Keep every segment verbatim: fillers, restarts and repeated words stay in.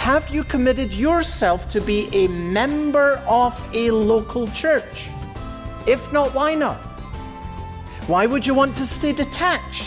Have you committed yourself to be a member of a local church? If not, why not? Why would you want to stay detached?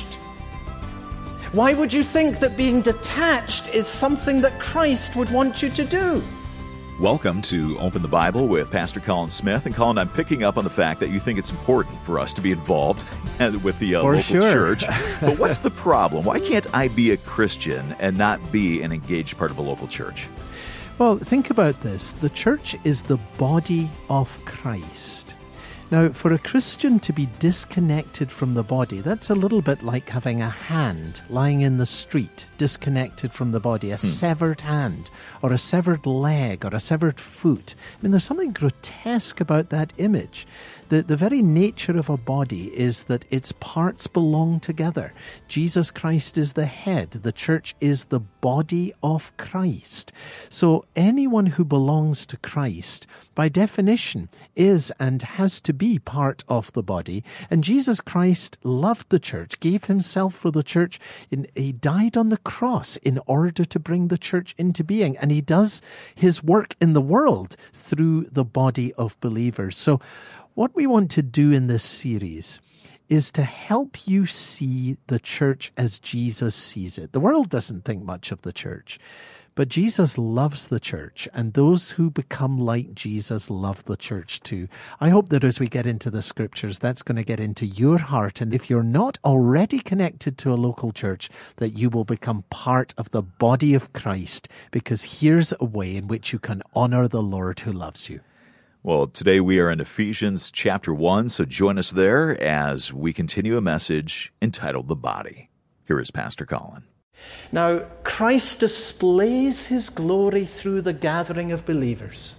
Why would you think that being detached is something that Christ would want you to do? Welcome to Open the Bible with Pastor Colin Smith. And Colin, I'm picking up on the fact that you think it's important for us to be involved with the uh, local sure. church. But what's the problem? Why can't I be a Christian and not be an engaged part of a local church? Well, think about this. The church is the body of Christ. Now, for a Christian to be disconnected from the body, that's a little bit like having a hand lying in the street, disconnected from the body, a hmm. severed hand, or a severed leg, or a severed foot. I mean, there's something grotesque about that image. The, the very nature of a body is that its parts belong together. Jesus Christ is the head. The church is the body of Christ. So anyone who belongs to Christ, by definition, is and has to be part of the body. And Jesus Christ loved the church, gave himself for the church. In, he died on the cross in order to bring the church into being. And he does his work in the world through the body of believers. So what we want to do in this series is to help you see the church as Jesus sees it. The world doesn't think much of the church, but Jesus loves the church, and those who become like Jesus love the church too. I hope that as we get into the scriptures, that's going to get into your heart, and if you're not already connected to a local church, that you will become part of the body of Christ, because here's a way in which you can honor the Lord who loves you. Well, today we are in Ephesians chapter one, so join us there as we continue a message entitled The Body. Here is Pastor Colin. Now, Christ displays his glory through the gathering of believers.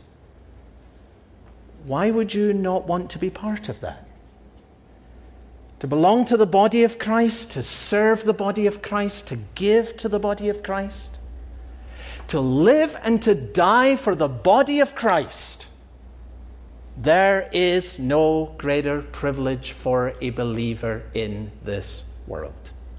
Why would you not want to be part of that? To belong to the body of Christ, to serve the body of Christ, to give to the body of Christ, to live and to die for the body of Christ. There is no greater privilege for a believer in this world.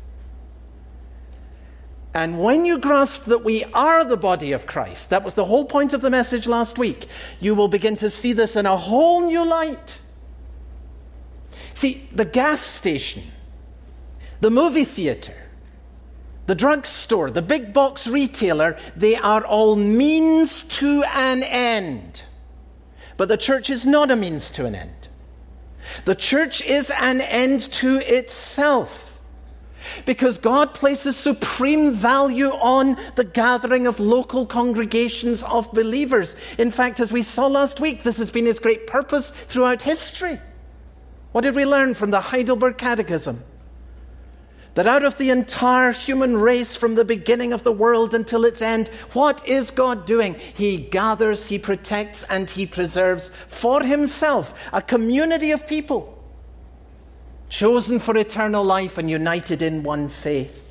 And when you grasp that we are the body of Christ, that was the whole point of the message last week, you will begin to see this in a whole new light. See, the gas station, the movie theater, the drugstore, the big box retailer, they are all means to an end. But the church is not a means to an end. The church is an end to itself. Because God places supreme value on the gathering of local congregations of believers. In fact, as we saw last week, this has been his great purpose throughout history. What did we learn from the Heidelberg Catechism? That out of the entire human race from the beginning of the world until its end, what is God doing? He gathers, he protects, and he preserves for himself a community of people chosen for eternal life and united in one faith.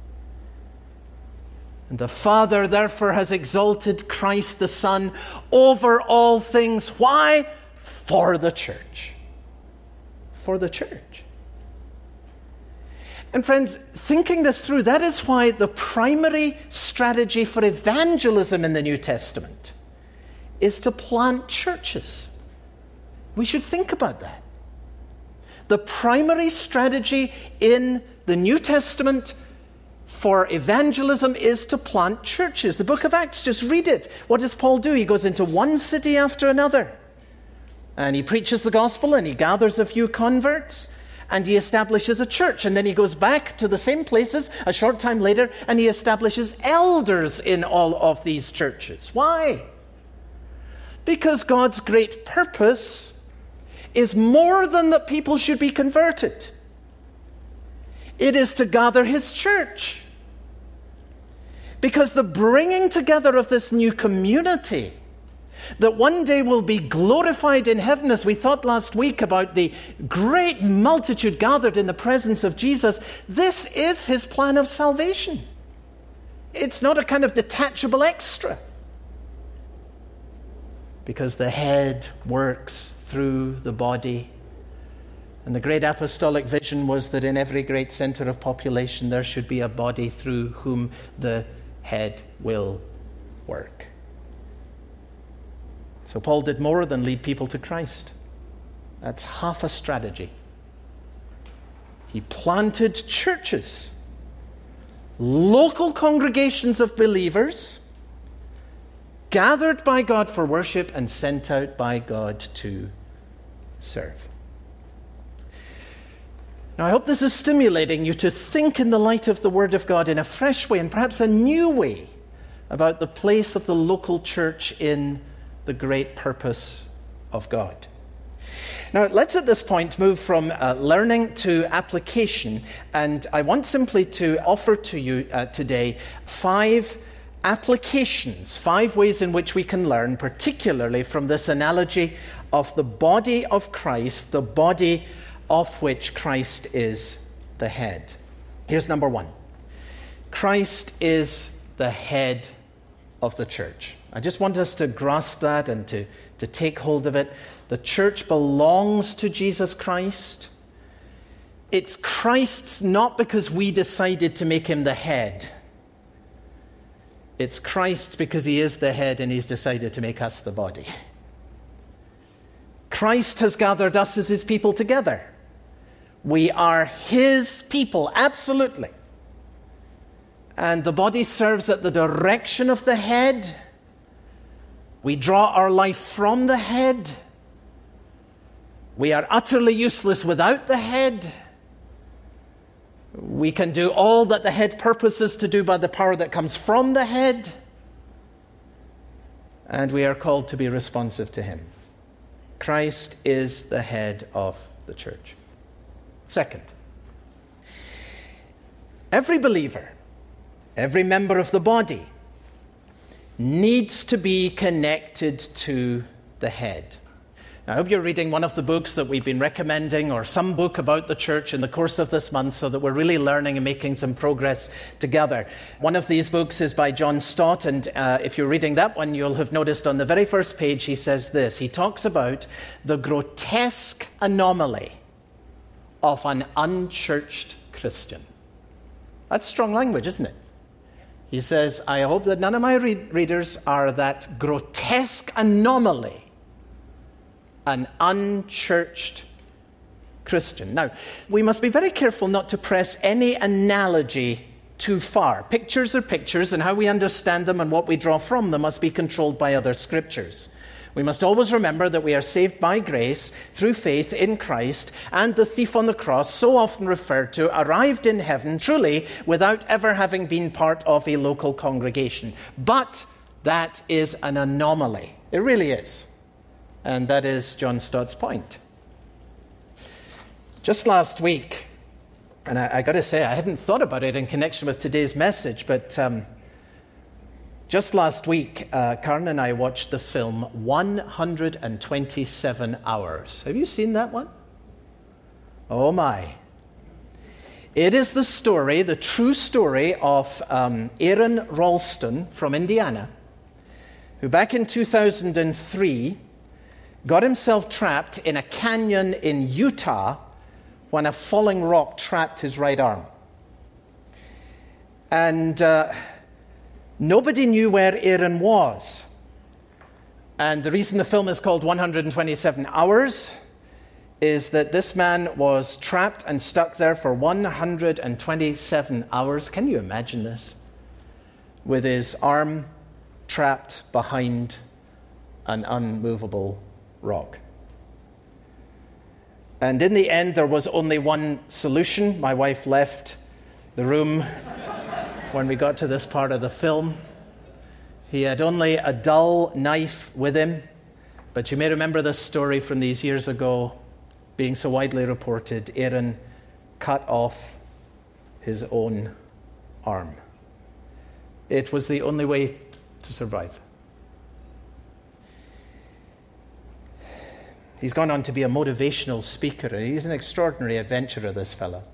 And the Father therefore has exalted Christ the Son over all things. Why? For the church. For the church. And friends, thinking this through, that is why the primary strategy for evangelism in the New Testament is to plant churches. We should think about that. The primary strategy in the New Testament for evangelism is to plant churches. The book of Acts, just read it. What does Paul do? He goes into one city after another, and he preaches the gospel, and he gathers a few converts, and he establishes a church. And then he goes back to the same places a short time later, and he establishes elders in all of these churches. Why? Because God's great purpose is more than that people should be converted. It is to gather his church. Because the bringing together of this new community that one day will be glorified in heaven, as we thought last week about the great multitude gathered in the presence of Jesus, this is his plan of salvation. It's not a kind of detachable extra. Because the head works through the body. And the great apostolic vision was that in every great center of population there should be a body through whom the head will work. So Paul did more than lead people to Christ. That's half a strategy. He planted churches, local congregations of believers, gathered by God for worship and sent out by God to serve. Now, I hope this is stimulating you to think in the light of the Word of God in a fresh way and perhaps a new way about the place of the local church in the great purpose of God. Now, let's at this point move from uh, learning to application, and I want simply to offer to you uh, today five applications, five ways in which we can learn, particularly from this analogy of the body of Christ, the body of which Christ is the head. Here's number one. Christ is the head of the church. I just want us to grasp that and to, to take hold of it. The church belongs to Jesus Christ. It's Christ's not because we decided to make him the head. It's Christ's because he is the head and he's decided to make us the body. Christ has gathered us as his people together. We are his people, absolutely. And the body serves at the direction of the head. We draw our life from the head. We are utterly useless without the head. We can do all that the head purposes to do by the power that comes from the head. And we are called to be responsive to him. Christ is the head of the church. Second, every believer, every member of the body needs to be connected to the head. Now, I hope you're reading one of the books that we've been recommending, or some book about the church in the course of this month, so that we're really learning and making some progress together. One of these books is by John Stott, and uh, if you're reading that one, you'll have noticed on the very first page he says this. He talks about the grotesque anomaly of an unchurched Christian. That's strong language, isn't it? He says, I hope that none of my read- readers are that grotesque anomaly, an unchurched Christian. Now, we must be very careful not to press any analogy too far. Pictures are pictures, and how we understand them and what we draw from them must be controlled by other scriptures. We must always remember that we are saved by grace through faith in Christ, and the thief on the cross, so often referred to, arrived in heaven truly without ever having been part of a local congregation. But that is an anomaly. It really is. And that is John Stott's point. Just last week, and I, I got to say, I hadn't thought about it in connection with today's message, but um, just last week, uh, Karen and I watched the film one hundred twenty-seven hours. Have you seen that one? Oh my. It is the story, the true story of um, Aaron Ralston from Indiana, who back in two thousand three got himself trapped in a canyon in Utah when a falling rock trapped his right arm. And uh, nobody knew where Aaron was. And the reason the film is called one hundred twenty-seven hours is that this man was trapped and stuck there for one hundred twenty-seven hours. Can you imagine this? With his arm trapped behind an unmovable rock. And in the end, there was only one solution. My wife left the room when we got to this part of the film. He had only a dull knife with him, but you may remember this story from these years ago, being so widely reported. Aaron cut off his own arm. It was the only way to survive. He's gone on to be a motivational speaker, and he's an extraordinary adventurer, this fellow.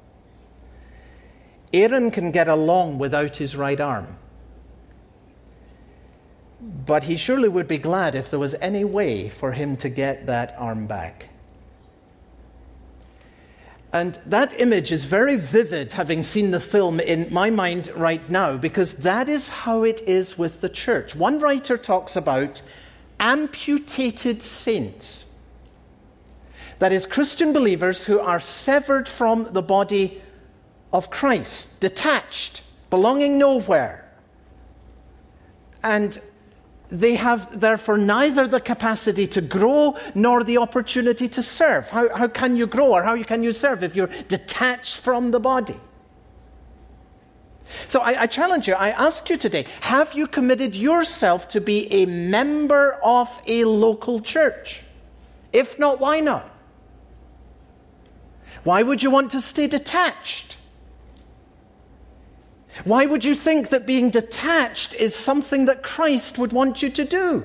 Aaron can get along without his right arm, but he surely would be glad if there was any way for him to get that arm back. And that image is very vivid, having seen the film, in my mind right now, because that is how it is with the church. One writer talks about amputated saints. That is, Christian believers who are severed from the body of Christ, detached, belonging nowhere. And they have, therefore, neither the capacity to grow nor the opportunity to serve. How, how can you grow or how can you serve if you're detached from the body? So I, I challenge you, I ask you today, have you committed yourself to be a member of a local church? If not, why not? Why would you want to stay detached? Why would you think that being detached is something that Christ would want you to do?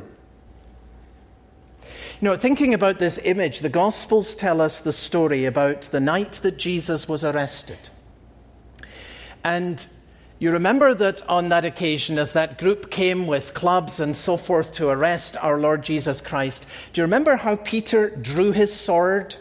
You know, thinking about this image, the Gospels tell us the story about the night that Jesus was arrested. And you remember that on that occasion, as that group came with clubs and so forth to arrest our Lord Jesus Christ, do you remember how Peter drew his sword?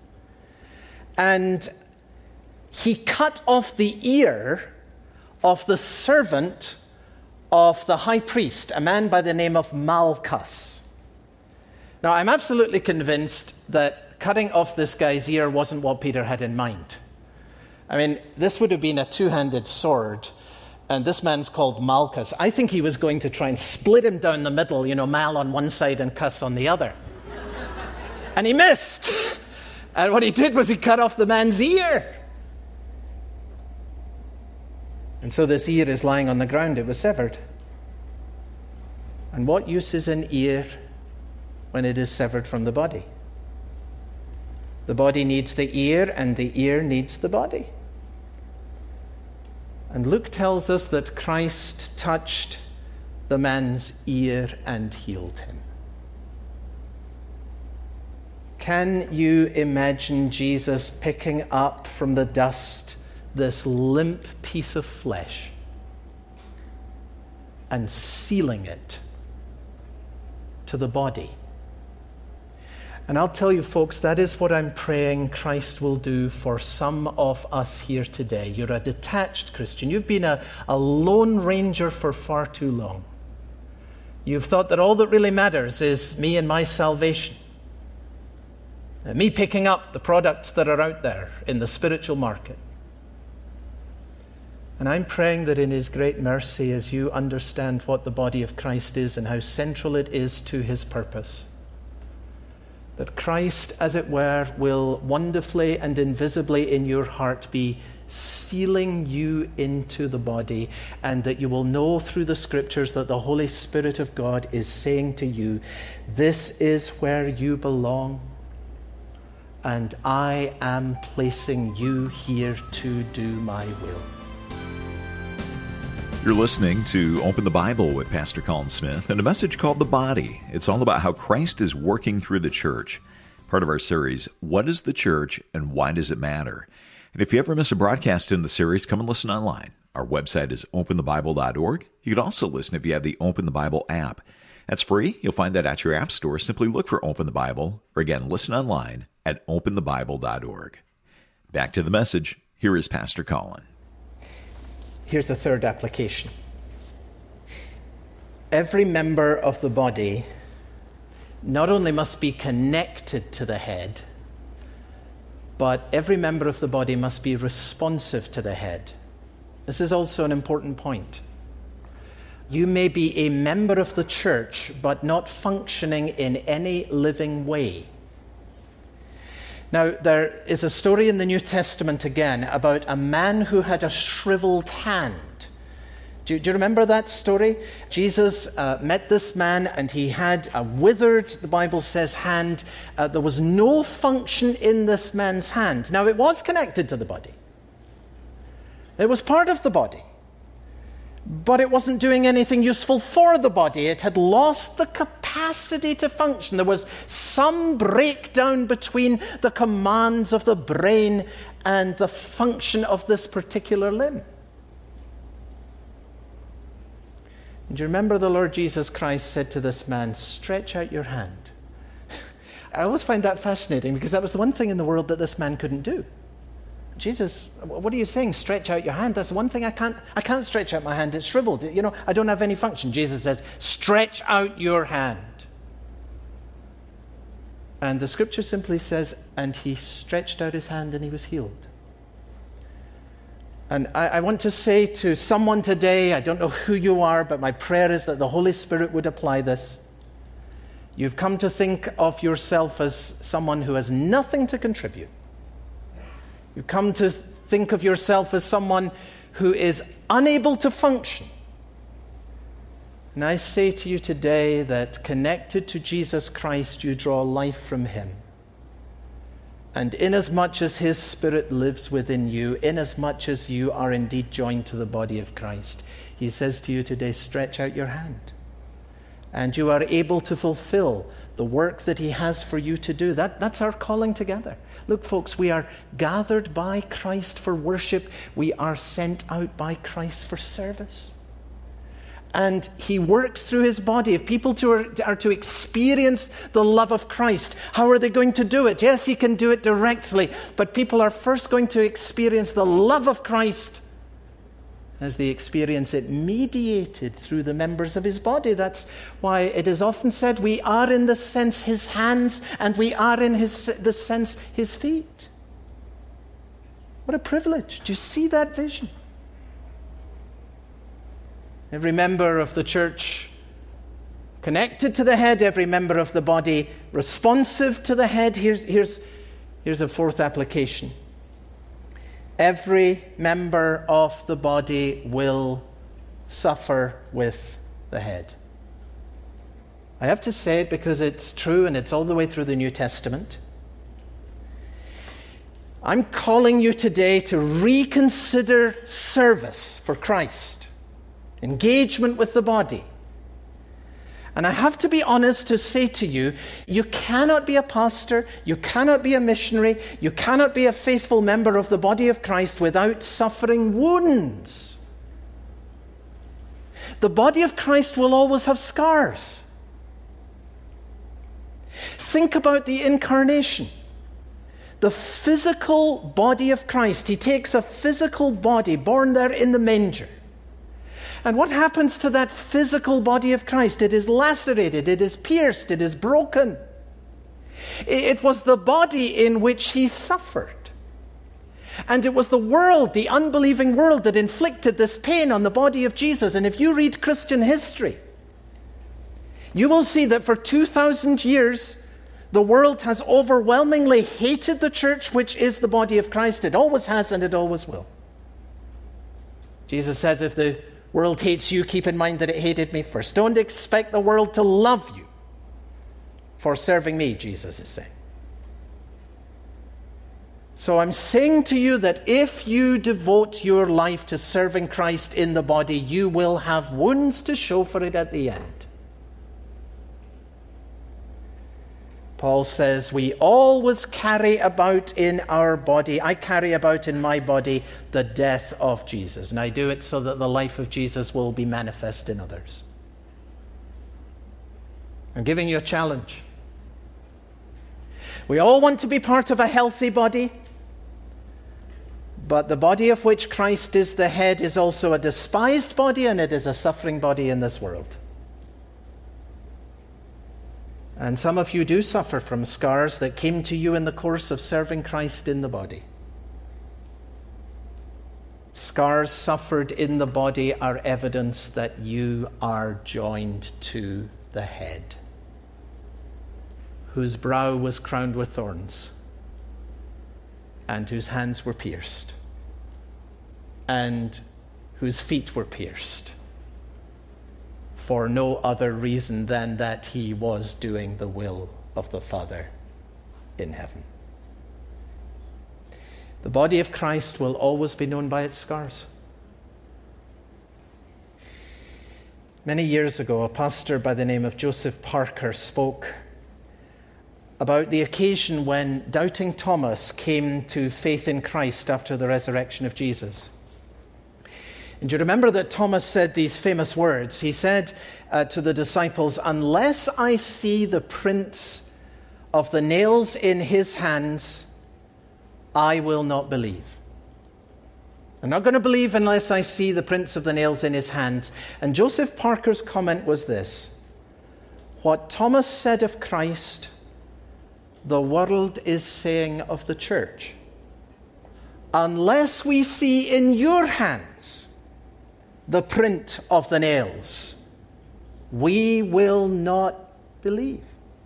And he cut off the ear of the servant of the high priest, a man by the name of Malchus. Now, I'm absolutely convinced that cutting off this guy's ear wasn't what Peter had in mind. I mean, this would have been a two-handed sword, and this man's called Malchus. I think he was going to try and split him down the middle, you know, Mal on one side and Cuss on the other. And he missed. And what he did was he cut off the man's ear. And so this ear is lying on the ground. It was severed. And what use is an ear when it is severed from the body? The body needs the ear, and the ear needs the body. And Luke tells us that Christ touched the man's ear and healed him. Can you imagine Jesus picking up from the dust this limp piece of flesh and sealing it to the body? And I'll tell you, folks, that is what I'm praying Christ will do for some of us here today. You're a detached Christian. You've been a, a lone ranger for far too long. You've thought that all that really matters is me and my salvation. Me picking up the products that are out there in the spiritual market. And I'm praying that in His great mercy, as you understand what the body of Christ is and how central it is to His purpose, that Christ, as it were, will wonderfully and invisibly in your heart be sealing you into the body, and that you will know through the Scriptures that the Holy Spirit of God is saying to you, this is where you belong, and I am placing you here to do my will. You're listening to Open the Bible with Pastor Colin Smith and a message called The Body. It's all about how Christ is working through the church. Part of our series, What is the Church and Why Does It Matter? And if you ever miss a broadcast in the series, come and listen online. Our website is open the bible dot org. You can also listen if you have the Open the Bible app. That's free. You'll find that at your app store. Simply look for Open the Bible, or again, listen online at open the bible dot org. Back to the message. Here is Pastor Colin. Here's a third application. Every member of the body not only must be connected to the head, but every member of the body must be responsive to the head. This is also an important point. You may be a member of the church, but not functioning in any living way. Now, there is a story in the New Testament again about a man who had a shriveled hand. Do you, do you remember that story? Jesus uh, met this man and he had a withered, the Bible says, hand. Uh, there was no function in this man's hand. Now, it was connected to the body. It was part of the body. But it wasn't doing anything useful for the body. It had lost the capacity to function. There was some breakdown between the commands of the brain and the function of this particular limb. And you remember the Lord Jesus Christ said to this man, stretch out your hand. I always find that fascinating because that was the one thing in the world that this man couldn't do. Jesus, what are you saying? Stretch out your hand. That's one thing I can't, I can't stretch out my hand. It's shriveled. You know, I don't have any function. Jesus says, stretch out your hand. And the scripture simply says, and he stretched out his hand and he was healed. And I, I want to say to someone today, I don't know who you are, but my prayer is that the Holy Spirit would apply this. You've come to think of yourself as someone who has nothing to contribute. You've come to think of yourself as someone who is unable to function. And I say to you today that connected to Jesus Christ, you draw life from him. And inasmuch as his Spirit lives within you, inasmuch as you are indeed joined to the body of Christ, he says to you today, stretch out your hand. And you are able to fulfill the work that he has for you to do. That, that's our calling together. Look, folks, we are gathered by Christ for worship. We are sent out by Christ for service. And he works through his body. If people to are, are to experience the love of Christ, how are they going to do it? Yes, he can do it directly, but people are first going to experience the love of Christ as they experience it mediated through the members of his body. That's why it is often said we are in the sense his hands and we are in his, the sense his feet. What a privilege. Do you see that vision? Every member of the church connected to the head, every member of the body responsive to the head. Here's, here's, here's a fourth application. Every member of the body will suffer with the head. I have to say it because it's true and it's all the way through the New Testament. I'm calling you today to reconsider service for Christ. Engagement with the body. And I have to be honest to say to you, you cannot be a pastor, you cannot be a missionary, you cannot be a faithful member of the body of Christ without suffering wounds. The body of Christ will always have scars. Think about the incarnation. The physical body of Christ. He takes a physical body born there in the manger. And what happens to that physical body of Christ? It is lacerated, it is pierced, it is broken. It was the body in which he suffered. And it was the world, the unbelieving world, that inflicted this pain on the body of Jesus. And if you read Christian history, you will see that for two thousand years, the world has overwhelmingly hated the church, which is the body of Christ. It always has and it always will. Jesus says, if the world hates you, keep in mind that it hated me first. Don't expect the world to love you for serving me, Jesus is saying. So I'm saying to you that if you devote your life to serving Christ in the body, you will have wounds to show for it at the end. Paul says, we always carry about in our body, I carry about in my body the death of Jesus. And I do it so that the life of Jesus will be manifest in others. I'm giving you a challenge. We all want to be part of a healthy body, but the body of which Christ is the head is also a despised body, and it is a suffering body in this world. And some of you do suffer from scars that came to you in the course of serving Christ in the body. Scars suffered in the body are evidence that you are joined to the head, whose brow was crowned with thorns, and whose hands were pierced, and whose feet were pierced, for no other reason than that he was doing the will of the Father in heaven. The body of Christ will always be known by its scars. Many years ago, a pastor by the name of Joseph Parker spoke about the occasion when doubting Thomas came to faith in Christ after the resurrection of Jesus. And you remember that Thomas said these famous words. He said uh, to the disciples, unless I see the prints of the nails in his hands, I will not believe. I'm not going to believe unless I see the prints of the nails in his hands. And Joseph Parker's comment was this: what Thomas said of Christ, the world is saying of the church. Unless we see in your hands the print of the nails, we will not believe.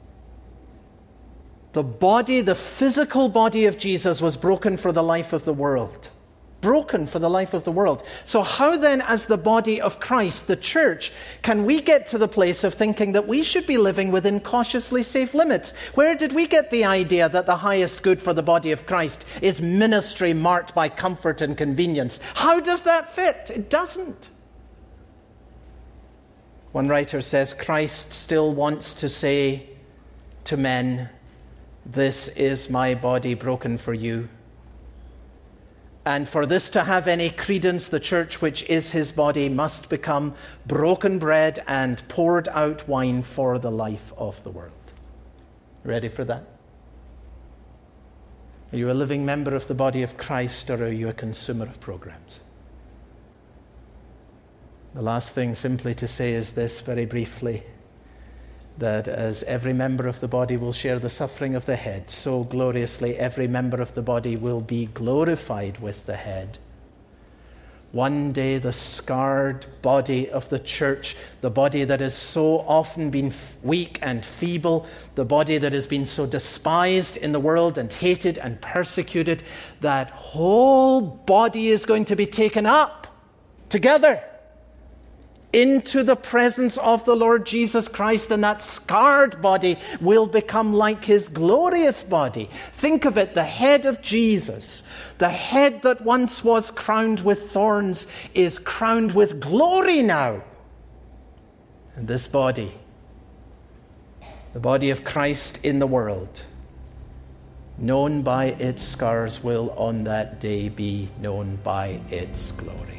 The body, the physical body of Jesus was broken for the life of the world. Broken for the life of the world. So how then, as the body of Christ, the church, can we get to the place of thinking that we should be living within cautiously safe limits? Where did we get the idea that the highest good for the body of Christ is ministry marked by comfort and convenience? How does that fit? It doesn't. One writer says Christ still wants to say to men, "This is my body broken for you." And for this to have any credence, the church, which is his body, must become broken bread and poured out wine for the life of the world. Ready for that? Are you a living member of the body of Christ, or are you a consumer of programs? The last thing simply to say is this, very briefly, that as every member of the body will share the suffering of the head, so gloriously every member of the body will be glorified with the head. One day the scarred body of the church, the body that has so often been weak and feeble, the body that has been so despised in the world and hated and persecuted, that whole body is going to be taken up together into the presence of the Lord Jesus Christ, and that scarred body will become like his glorious body. Think of it, the head of Jesus, the head that once was crowned with thorns, is crowned with glory now. And this body, the body of Christ in the world, known by its scars, will on that day be known by its glory.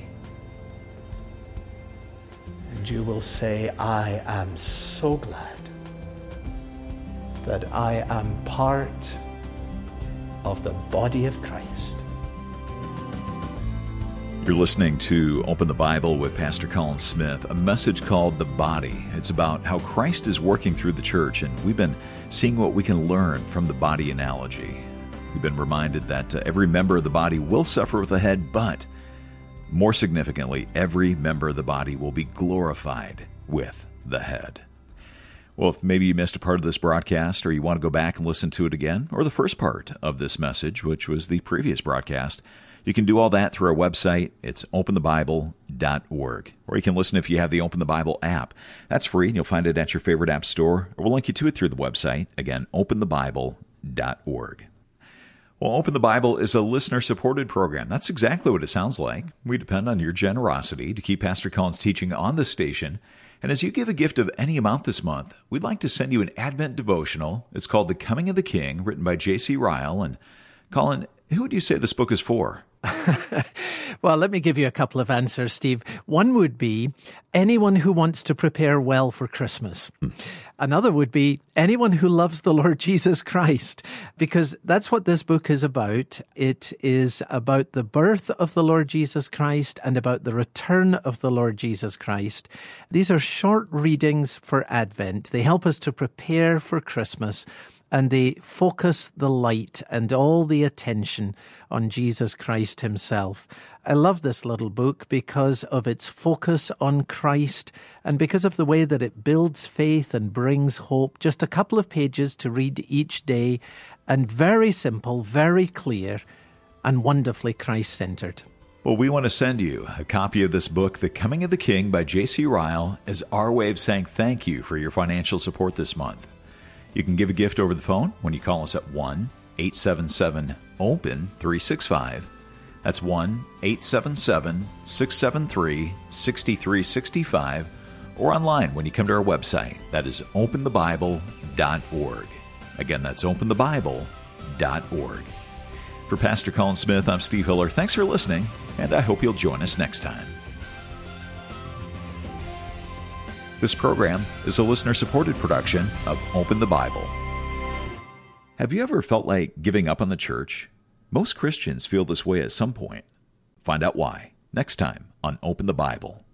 And you will say, I am so glad that I am part of the body of Christ. You're listening to Open the Bible with Pastor Colin Smith, a message called The Body. It's about how Christ is working through the church, and we've been seeing what we can learn from the body analogy. We've been reminded that uh, every member of the body will suffer with the head, but more significantly, every member of the body will be glorified with the head. Well, if maybe you missed a part of this broadcast, or you want to go back and listen to it again, or the first part of this message, which was the previous broadcast, you can do all that through our website. It's open the bible dot org. Or you can listen if you have the Open the Bible app. That's free, and you'll find it at your favorite app store, or we'll link you to it through the website. Again, open the bible dot org. Well, Open the Bible is a listener-supported program. That's exactly what it sounds like. We depend on your generosity to keep Pastor Colin's teaching on this station. And as you give a gift of any amount this month, we'd like to send you an Advent devotional. It's called The Coming of the King, written by J C Ryle. And Colin, who would you say this book is for? Well, let me give you a couple of answers, Steve. One would be anyone who wants to prepare well for Christmas. Hmm. Another would be anyone who loves the Lord Jesus Christ, because that's what this book is about. It is about the birth of the Lord Jesus Christ and about the return of the Lord Jesus Christ. These are short readings for Advent. They help us to prepare for Christmas, and they focus the light and all the attention on Jesus Christ himself. I love this little book because of its focus on Christ and because of the way that it builds faith and brings hope. Just a couple of pages to read each day, and very simple, very clear, and wonderfully Christ-centered. Well, we want to send you a copy of this book, The Coming of the King by J C Ryle, as our way of saying thank you for your financial support this month. You can give a gift over the phone when you call us at one eight seven seven open three six five. That's one eight seven seven six seven three six three six five, or online when you come to our website. That is open the bible dot org. Again, that's open the bible dot org. For Pastor Colin Smith, I'm Steve Hiller. Thanks for listening, and I hope you'll join us next time. This program is a listener-supported production of Open the Bible. Have you ever felt like giving up on the church? Most Christians feel this way at some point. Find out why next time on Open the Bible.